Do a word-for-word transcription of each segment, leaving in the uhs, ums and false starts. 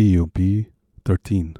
بي يو بي ثلاثة عشر.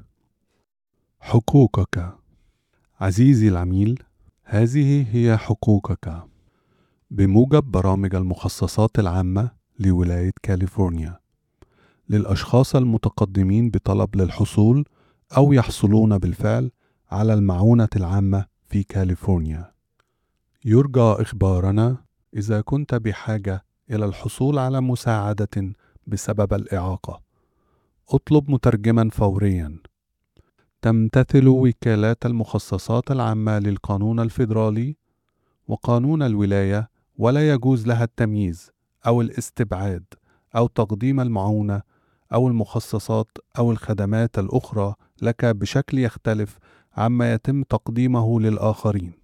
حقوقك. عزيزي العميل، هذه هي حقوقك بموجب برامج المخصصات العامة لولاية كاليفورنيا للأشخاص المتقدمين بطلب للحصول أو يحصلون بالفعل على المعونة العامة في كاليفورنيا. يرجى إخبارنا إذا كنت بحاجة إلى الحصول على مساعدة بسبب الإعاقة. اطلب مترجما فوريا. تمتثل وكالات المخصصات العامة للقانون الفيدرالي وقانون الولاية، ولا يجوز لها التمييز أو الاستبعاد أو تقديم المعونة أو المخصصات أو الخدمات الأخرى لك بشكل يختلف عما يتم تقديمه للآخرين.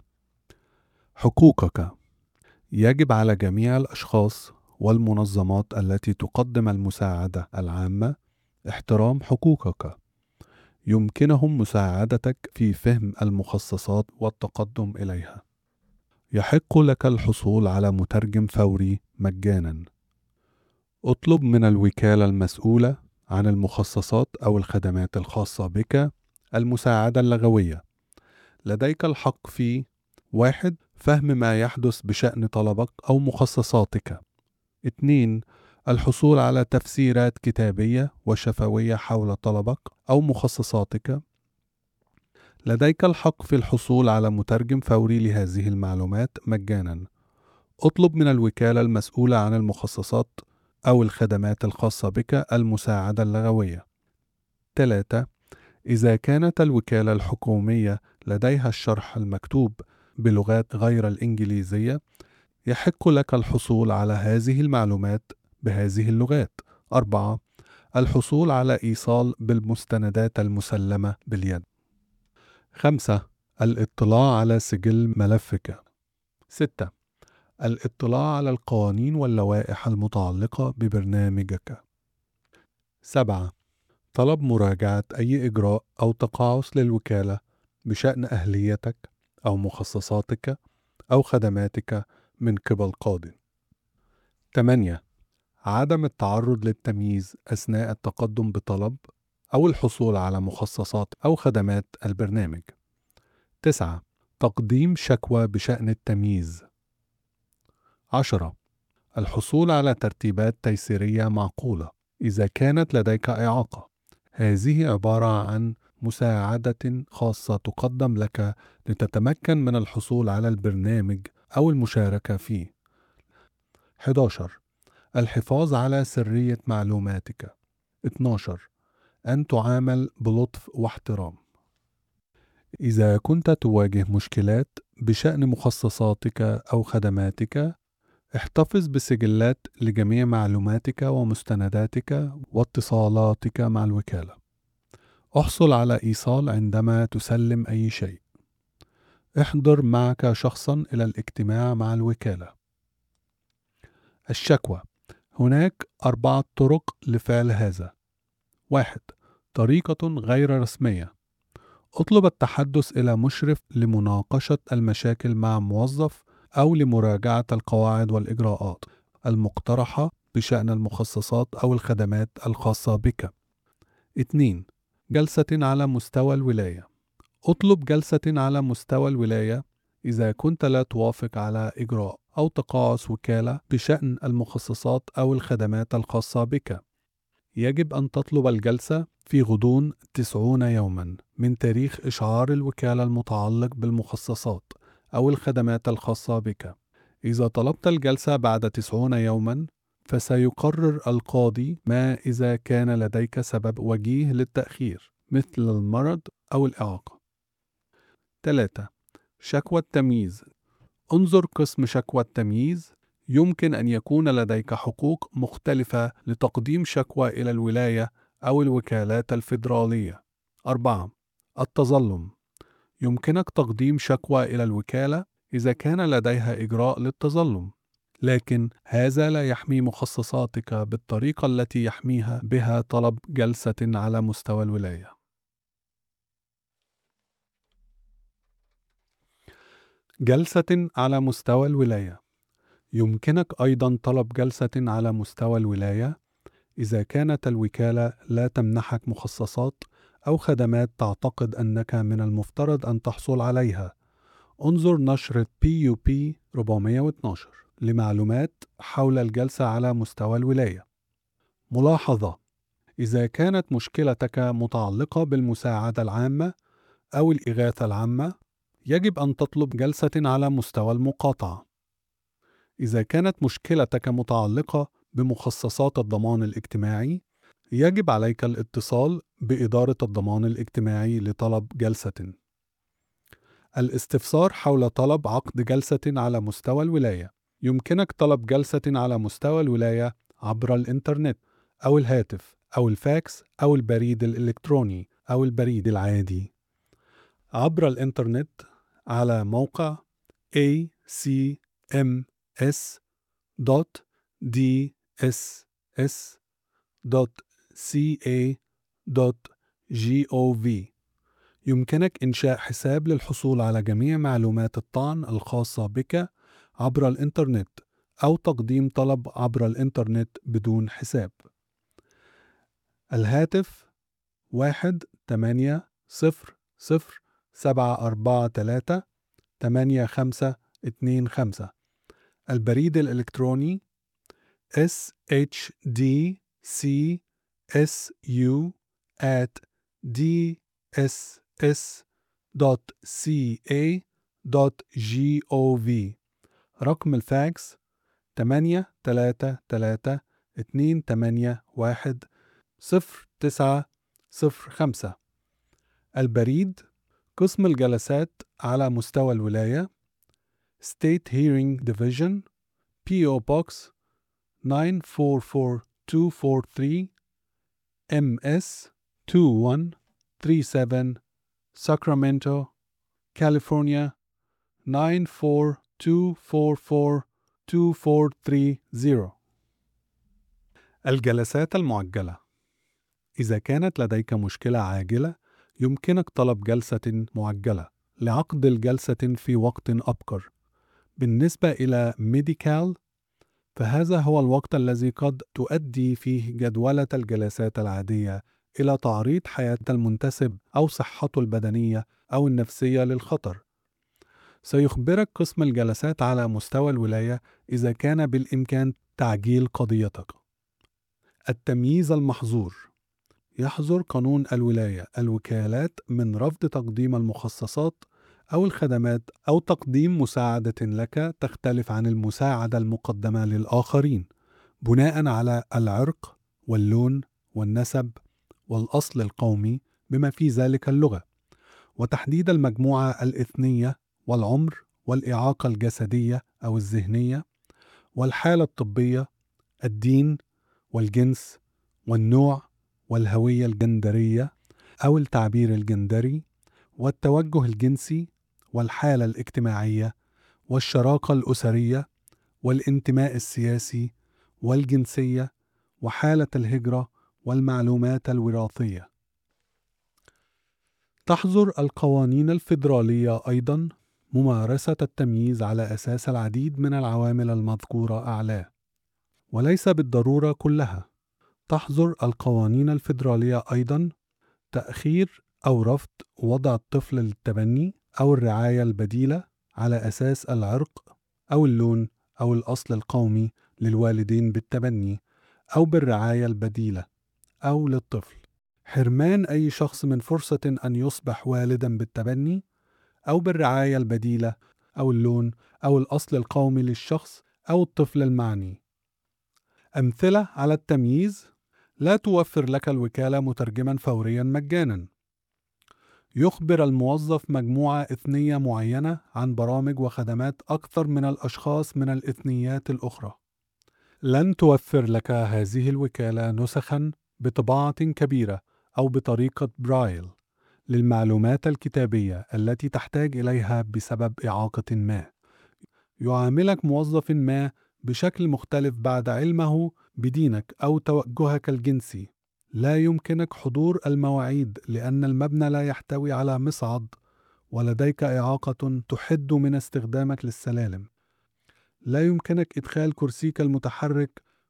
حقوقك. يجب على جميع الأشخاص والمنظمات التي تقدم المساعدة العامة احترام حقوقك. يمكنهم مساعدتك في فهم المخصصات والتقدم إليها. يحق لك الحصول على مترجم فوري مجانا. اطلب من الوكالة المسؤولة عن المخصصات أو الخدمات الخاصة بك المساعدة اللغوية. لديك الحق في: واحد فهم ما يحدث بشأن طلبك أو مخصصاتك. اثنين الحصول على تفسيرات كتابية وشفوية حول طلبك أو مخصصاتك. لديك الحق في الحصول على مترجم فوري لهذه المعلومات مجانا. اطلب من الوكالة المسؤولة عن المخصصات أو الخدمات الخاصة بك المساعدة اللغوية. ثلاثة إذا كانت الوكالة الحكومية لديها الشرح المكتوب بلغات غير الإنجليزية، يحق لك الحصول على هذه المعلومات بهذه اللغات. أربعة الحصول على إيصال بالمستندات المسلمة باليد. خمسة الاطلاع على سجل ملفك. ستة الاطلاع على القوانين واللوائح المتعلقة ببرنامجك. سبعة طلب مراجعة أي إجراء أو تقاعس للوكالة بشأن أهليتك أو مخصصاتك أو خدماتك من قبل قاضٍ. ثمانية عدم التعرض للتمييز أثناء التقدم بطلب أو الحصول على مخصصات أو خدمات البرنامج. تسعة تقديم شكوى بشأن التمييز. عشرة الحصول على ترتيبات تيسيرية معقولة إذا كانت لديك إعاقة. هذه عبارة عن مساعدة خاصة تقدم لك لتتمكن من الحصول على البرنامج أو المشاركة فيه. أحد عشر الحفاظ على سرية معلوماتك. اثني عشر أن تعامل بلطف واحترام. إذا كنت تواجه مشكلات بشأن مخصصاتك أو خدماتك، احتفظ بسجلات لجميع معلوماتك ومستنداتك واتصالاتك مع الوكالة. احصل على إيصال عندما تسلم أي شيء. احضر معك شخصا إلى الاجتماع مع الوكالة. الشكوى. هناك أربعة طرق لفعل هذا. واحد طريقة غير رسمية. اطلب التحدث إلى مشرف لمناقشة المشاكل مع موظف أو لمراجعة القواعد والإجراءات المقترحة بشأن المخصصات أو الخدمات الخاصة بك. اثنين جلسة على مستوى الولاية. اطلب جلسة على مستوى الولاية إذا كنت لا توافق على إجراء أو تقاعس وكالة بشأن المخصصات أو الخدمات الخاصة بك. يجب أن تطلب الجلسة في غضون تسعون يوما من تاريخ إشعار الوكالة المتعلق بالمخصصات أو الخدمات الخاصة بك. إذا طلبت الجلسة بعد تسعون يوما، فسيقرر القاضي ما إذا كان لديك سبب وجيه للتأخير مثل المرض أو الإعاقة. ثلاثة شكوى التمييز. انظر قسم شكوى التمييز. يمكن أن يكون لديك حقوق مختلفة لتقديم شكوى إلى الولاية أو الوكالات الفيدرالية. أربعة التظلم. يمكنك تقديم شكوى إلى الوكالة إذا كان لديها إجراء للتظلم، لكن هذا لا يحمي مخصصاتك بالطريقة التي يحميها بها طلب جلسة على مستوى الولاية. جلسة على مستوى الولاية. يمكنك أيضا طلب جلسة على مستوى الولاية إذا كانت الوكالة لا تمنحك مخصصات أو خدمات تعتقد أنك من المفترض أن تحصل عليها، انظر نشرة بي يو بي أربعمائة واثني عشر لمعلومات حول الجلسة على مستوى الولاية. ملاحظة: إذا كانت مشكلتك متعلقة بالمساعدة العامة أو الإغاثة العامة، يجب أن تطلب جلسة على مستوى المقاطعة. إذا كانت مشكلتك متعلقة بمخصصات الضمان الاجتماعي، يجب عليك الاتصال بإدارة الضمان الاجتماعي لطلب جلسة. الاستفسار حول طلب عقد جلسة على مستوى الولاية: يمكنك طلب جلسة على مستوى الولاية عبر الإنترنت أو الهاتف أو الفاكس أو البريد الإلكتروني أو البريد العادي. عبر الإنترنت على موقع إيه سي إم إس دوت دي إس إس دوت سي إيه دوت جوف. يمكنك إنشاء حساب للحصول على جميع معلومات الطعن الخاصة بك عبر الإنترنت أو تقديم طلب عبر الإنترنت بدون حساب. الهاتف واحد ثمانية صفر صفر سبعة أربعة ثلاثة ثمانية خمسة اثنين خمسة. البريد الإلكتروني إس إتش دي سي إس يو آت دي إس إس دوت سي إيه دوت جوف. رقم الفاكس ثمانية ثلاثة ثلاثة اثنين ثمانية واحد صفر تسعة صفر خمسة. البريد قسم الجلسات على مستوى الولاية State Hearing Division بي أو Box nine four four two four three إم إس two one three seven Sacramento, California nine four two four four two four three zero. الجلسات المعجلة: إذا كانت لديك مشكلة عاجلة، يمكنك طلب جلسة معجلة لعقد الجلسة في وقت أبكر. بالنسبة إلى ميديكال، فهذا هو الوقت الذي قد تؤدي فيه جدولة الجلسات العادية إلى تعريض حياة المنتسب أو صحته البدنية أو النفسية للخطر. سيخبرك قسم الجلسات على مستوى الولاية إذا كان بالإمكان تعجيل قضيتك. التمييز المحظور: يحظر قانون الولاية الوكالات من رفض تقديم المخصصات أو الخدمات أو تقديم مساعدة لك تختلف عن المساعدة المقدمة للآخرين بناء على العرق واللون والنسب والأصل القومي بما في ذلك اللغة، وتحديد المجموعة الإثنية والعمر والإعاقة الجسدية أو الذهنية والحالة الطبية، الدين والجنس والنوع والهوية الجندرية أو التعبير الجندري والتوجه الجنسي والحالة الاجتماعية والشراكة الأسرية والانتماء السياسي والجنسية وحالة الهجرة والمعلومات الوراثية. تحظر القوانين الفيدرالية أيضا ممارسة التمييز على أساس العديد من العوامل المذكورة أعلاه، وليس بالضرورة كلها. تحظر القوانين الفيدرالية أيضا تأخير أو رفض وضع الطفل للتبني أو الرعاية البديلة على أساس العرق أو اللون أو الأصل القومي للوالدين بالتبني أو بالرعاية البديلة أو للطفل. حرمان أي شخص من فرصة أن يصبح والدا بالتبني أو بالرعاية البديلة أو اللون أو الأصل القومي للشخص أو الطفل المعني. أمثلة على التمييز: لا توفر لك الوكالة مترجما فوريا مجانا. يخبر الموظف مجموعة إثنية معينة عن برامج وخدمات أكثر من الأشخاص من الإثنيات الأخرى. لن توفر لك هذه الوكالة نسخا بطباعة كبيرة أو بطريقة برايل للمعلومات الكتابية التي تحتاج إليها بسبب إعاقة ما. يعاملك موظف ما بشكل مختلف بعد علمه بدينك أو توجهك الجنسي. لا يمكنك حضور المواعيد لأن المبنى لا يحتوي على مصعد ولديك إعاقة تحد من استخدامك للسلالم. لا يمكنك إدخال كرسيك المتحرك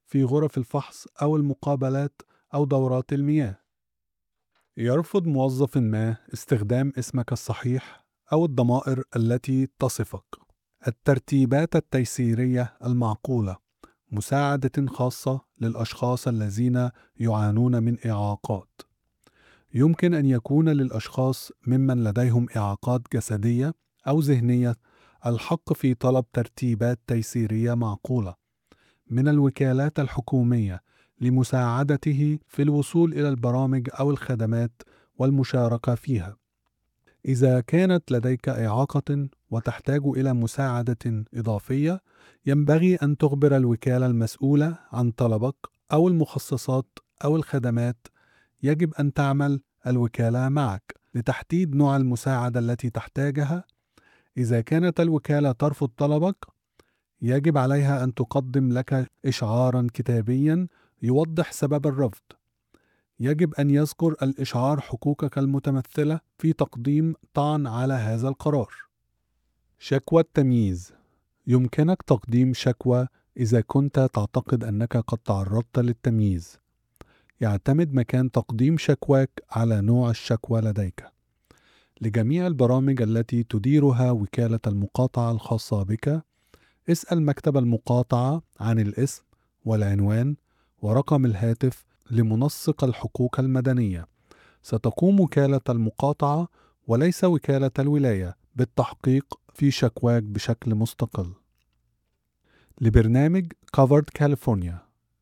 في غرف الفحص أو المقابلات أو دورات المياه. يرفض موظف ما استخدام اسمك الصحيح أو الضمائر التي تصفك. الترتيبات التيسيرية المعقولة، مساعدة خاصة للأشخاص الذين يعانون من إعاقات. يمكن أن يكون للأشخاص ممن لديهم إعاقات جسدية أو ذهنية الحق في طلب ترتيبات تيسيرية معقولة من الوكالات الحكومية لمساعدته في الوصول إلى البرامج أو الخدمات والمشاركة فيها. إذا كانت لديك إعاقة وتحتاج إلى مساعدة إضافية، ينبغي أن تخبر الوكالة المسؤولة عن طلبك أو المخصصات أو الخدمات. يجب أن تعمل الوكالة معك لتحديد نوع المساعدة التي تحتاجها. إذا كانت الوكالة ترفض طلبك، يجب عليها أن تقدم لك إشعارا كتابيا يوضح سبب الرفض. يجب أن يذكر الإشعار حقوقك المتمثلة في تقديم طعن على هذا القرار. شكوى التمييز. يمكنك تقديم شكوى إذا كنت تعتقد أنك قد تعرضت للتمييز. يعتمد مكان تقديم شكواك على نوع الشكوى لديك. لجميع البرامج التي تديرها وكالة المقاطعة الخاصة بك، اسأل مكتب المقاطعة عن الاسم والعنوان ورقم الهاتف لمنسق الحقوق المدنية. ستقوم وكالة المقاطعة وليس وكالة الولاية بالتحقيق في شكواك بشكل مستقل. لبرنامج Covered California.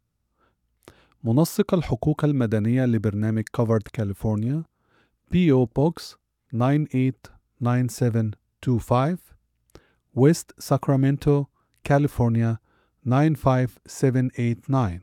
منسق الحقوق المدنية لبرنامج Covered California بي أو Box تسعة ثمانية تسعة سبعة خمسة West Sacramento, كاليفورنيا تسعة خمسة سبعة ثمانية تسعة.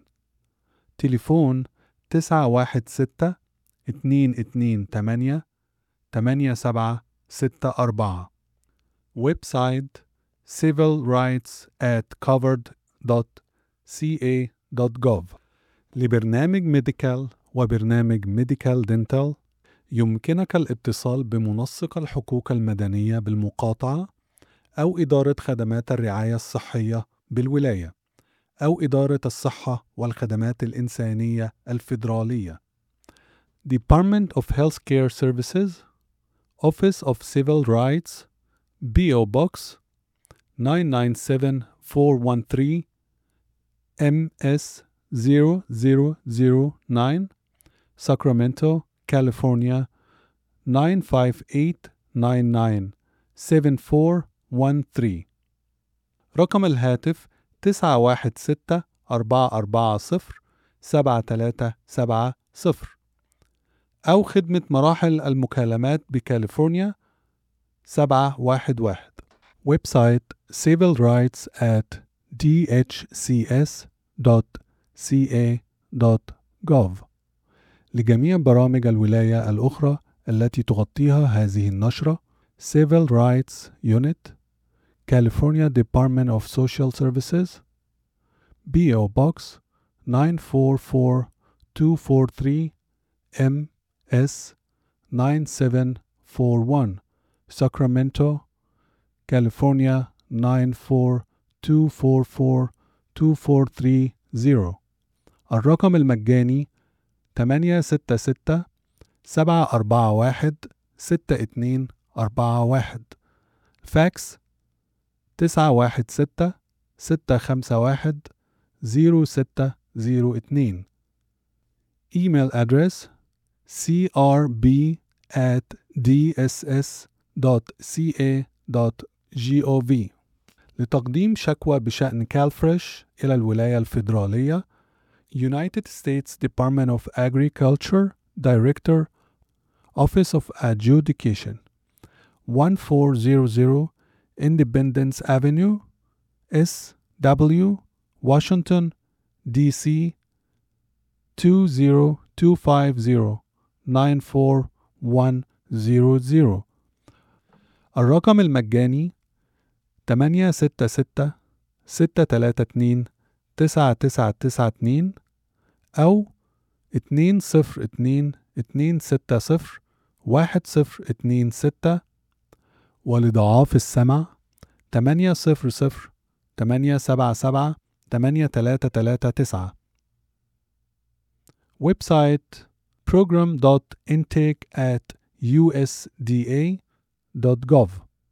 تليفون تسعة واحد ستة اتنين اتنين تمانية تمانية سبعة ستة أربعة. ويب سايت civil rights at covered dot c a dot gov. لبرنامج ميديكال وبرنامج ميديكال دينتال، يمكنك الاتصال بمنسق الحقوق المدنية بالمقاطعة أو إدارة خدمات الرعاية الصحية بالولاية أو إدارة الصحة والخدمات الإنسانية الفيدرالية. Department of Healthcare Services, Office of Civil Rights, بي أو Box تسعة تسعة سبعة أربعة واحد تلاتة إم إس zero zero zero nine, Sacramento, California nine five eight nine nine seven four one three. رقم الهاتف تسعة واحد ستة أربعة أربعة صفر سبعة ثلاثة سبعة صفر، أو خدمة مراحل المكالمات بكاليفورنيا سبعة واحد واحد. ويب سايت civil rights at d h c s dot c a dot gov. لجميع برامج الولاية الأخرى التي تغطيها هذه النشرة: Civil Rights Unit, California Department of Social Services, بي أو Box nine four four two four three M S nine seven four one, Sacramento, California nine four two four four two four three zero. الرقم المجاني تمانية ستة ستة سبعة أربعة واحد ستة اتنين أربعة واحد. فاكس تسعة واحد ستة ستة خمسة واحد زيرو ستة زيرو اتنين. إيميل أدرس c r b at d s s dot c a dot gov. لتقديم شكوى بشأن كالفريش إلى الولاية الفيدرالية: United States Department of Agriculture, Director, Office of Adjudication, one four zero zero Independence Avenue, S W, Washington, D C two zero two five zero nine four one zero zero. الرقم المجاني تمانية ستة ستة ستة تلاتة اتنين تسعة تسعة تسعة اتنين أو اتنين صفر اتنين اتنين ستة صفر واحد صفر اتنين ستة. ولضعاف السمع تمانية صفر صفر تمانية سبعة سبعة ثمانية ثلاثة ثلاثة تسعة. ويب سايت program dot intake at u s d a dot gov.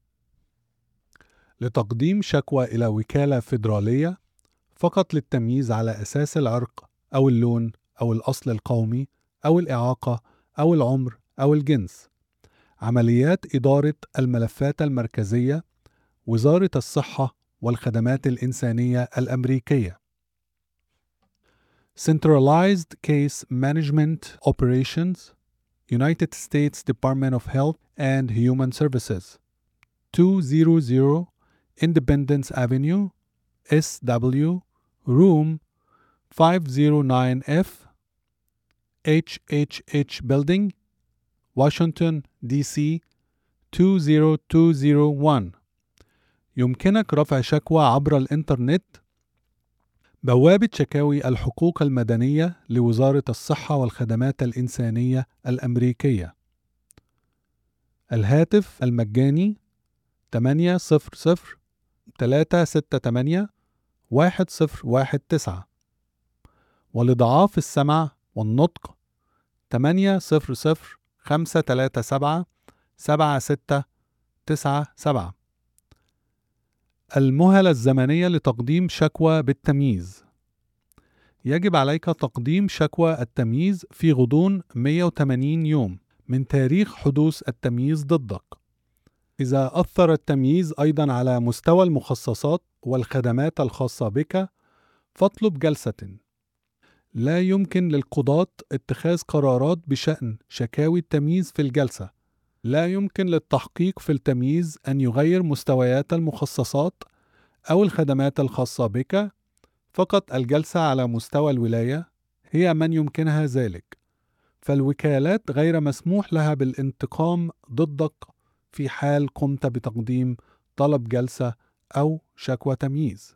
لتقديم شكوى إلى وكالة فيدرالية فقط للتمييز على أساس العرق أو اللون أو الأصل القومي أو الإعاقة أو العمر أو الجنس. عمليات إدارة الملفات المركزية، وزارة الصحة والخدمات الإنسانية الأمريكية. Centralized Case Management Operations, United States Department of Health and Human Services. two hundred Independence Avenue, S W, Room five oh nine F, H H H Building, Washington, D C two zero two zero one. يمكنك رفع شكوى عبر الإنترنت. بوابة شكاوي الحقوق المدنية لوزارة الصحة والخدمات الإنسانية الأمريكية. الهاتف المجاني ثمانية صفر صفر ثلاثة ستة ثمانية واحد صفر واحد تسعة. ولضعاف السمع والنطق ثمانية صفر صفر خمسة ثلاثة سبعة سبعة ستة تسعة سبعة. المهلة الزمنية لتقديم شكوى بالتمييز. يجب عليك تقديم شكوى التمييز في غضون مئة وثمانين يوم من تاريخ حدوث التمييز ضدك. إذا أثر التمييز أيضا على مستوى المخصصات والخدمات الخاصة بك، فاطلب جلسة. لا يمكن للقضاة اتخاذ قرارات بشأن شكاوي التمييز في الجلسة. لا يمكن للتحقيق في التمييز أن يغير مستويات المخصصات أو الخدمات الخاصة بك. فقط الجلسة على مستوى الولاية هي من يمكنها ذلك، فالوكالات غير مسموح لها بالانتقام ضدك في حال قمت بتقديم طلب جلسة أو شكوى تمييز.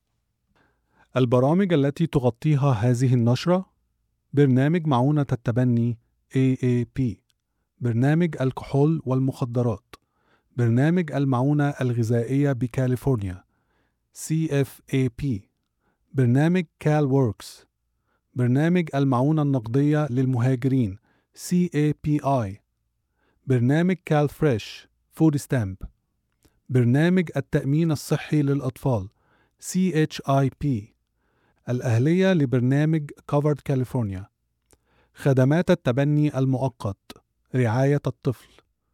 البرامج التي تغطيها هذه النشرة: برنامج معونة التبني إيه إيه بي، برنامج الكحول والمخدرات، برنامج المعونة الغذائية بكاليفورنيا سي إف إيه بي، برنامج كال ووركس، برنامج المعونة النقدية للمهاجرين سي إيه بي آي، برنامج كال فريش فود ستامب، برنامج التأمين الصحي للأطفال سي إتش آي بي، الأهلية لبرنامج كوفرد كاليفورنيا، خدمات التبني المؤقت رعاية الطفل،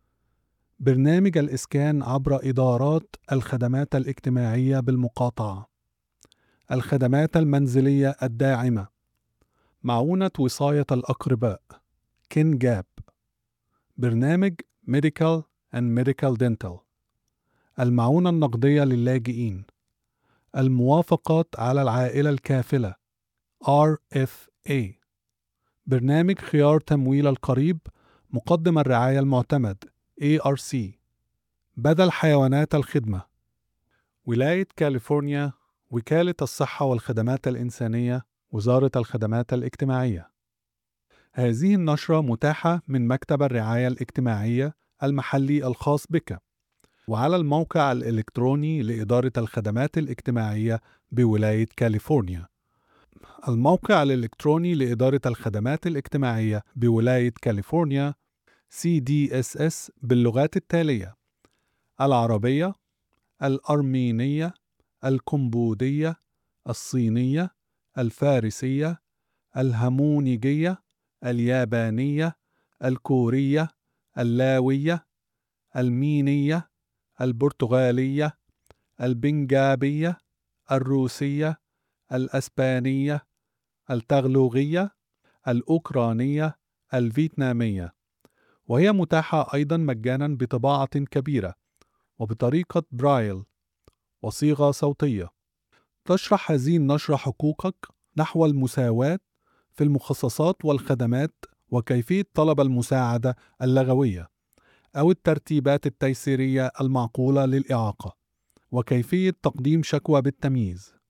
برنامج الإسكان عبر إدارات الخدمات الاجتماعية بالمقاطعة، الخدمات المنزلية الداعمة، معونة وصاية الأقرباء كين جاب، برنامج Medical and Medical Dental، المعونة النقدية للاجئين، الموافقات على العائلة الكافلة آر إف إيه، برنامج خيار تمويل القريب مقدم الرعاية المعتمد إيه آر سي، بدل حيوانات الخدمة، ولاية كاليفورنيا، وكالة الصحة والخدمات الإنسانية، وزارة الخدمات الاجتماعية. هذه النشرة متاحة من مكتب الرعاية الاجتماعية المحلي الخاص بك، وعلى الموقع الإلكتروني لإدارة الخدمات الاجتماعية بولاية كاليفورنيا. الموقع الإلكتروني لإدارة الخدمات الاجتماعية بولاية كاليفورنيا سي دي إس إس باللغات التالية: العربية، الأرمينية، الكمبودية، الصينية، الفارسية، الهمونيجية، اليابانية، الكورية، اللاوية، المينية، البرتغالية، البنجابية، الروسية، الأسبانية، التغلوغية، الأوكرانية، الفيتنامية. وهي متاحة أيضا مجانا بطباعة كبيرة وبطريقة برايل وصيغة صوتية. تشرح هذه النشرة حقوقك نحو المساواة في المخصصات والخدمات، وكيفية طلب المساعدة اللغوية أو الترتيبات التيسيرية المعقولة للإعاقة، وكيفية تقديم شكوى بالتمييز.